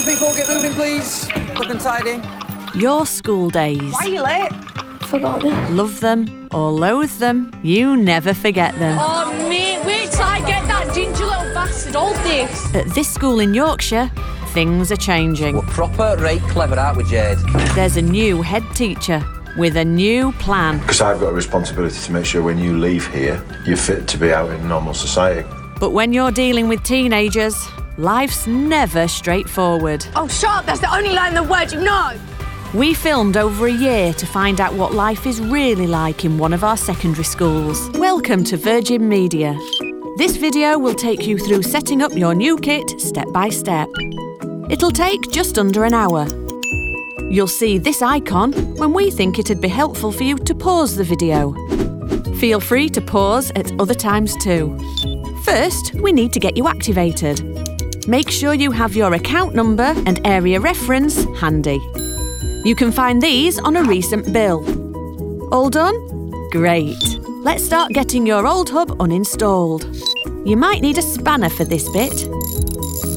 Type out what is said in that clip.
on, people, get moving, please. Look and tidy. Your school days. Why are you late? Forgot them. Love them or loathe them, you never forget them. Oh, mate, wait till I get that ginger little bastard all this. At this school in Yorkshire, things are changing. We're proper right clever, aren't we, Jade? There's a new head teacher with a new plan. Because I've got a responsibility to make sure when you leave here, you're fit to be out in normal society. But when you're dealing with teenagers, life's never straightforward. Oh, shut up. That's the only line in the word you know. We filmed over a year to find out what life is really like in one of our secondary schools. Welcome to Virgin Media. This video will take you through setting up your new kit step by step. It'll take just under an hour. You'll see this icon when we think it'd be helpful for you to pause the video. Feel free to pause at other times too. First, we need to get you activated. Make sure you have your account number and area reference handy. You can find these on a recent bill. All done? Great. Let's start getting your old hub uninstalled. You might need a spanner for this bit.